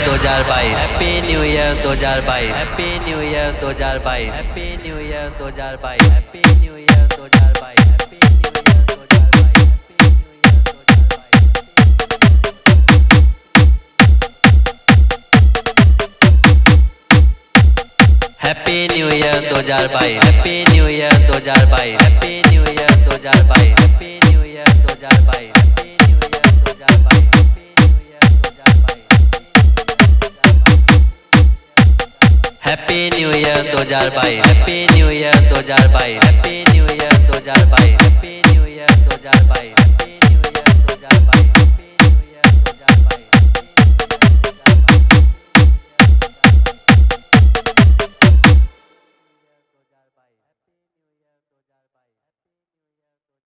2022 happy new year 2022 happy new year 2022 happy new year 2022 happy new year 2022 happy new year 2022 happy new year 2022 happy new year 2022 happy new year 2022 happy new year 2022 happy new year 2022 happy new year 2022 happy new year 2022 happy new year 2022